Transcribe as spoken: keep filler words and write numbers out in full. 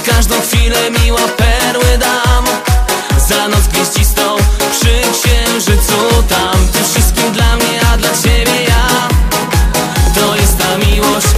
każdą chwilę miła perły dam, za noc gwieździstą przy księżycu tam. Ty wszystkim dla mnie, a dla ciebie ja. To jest ta miłość,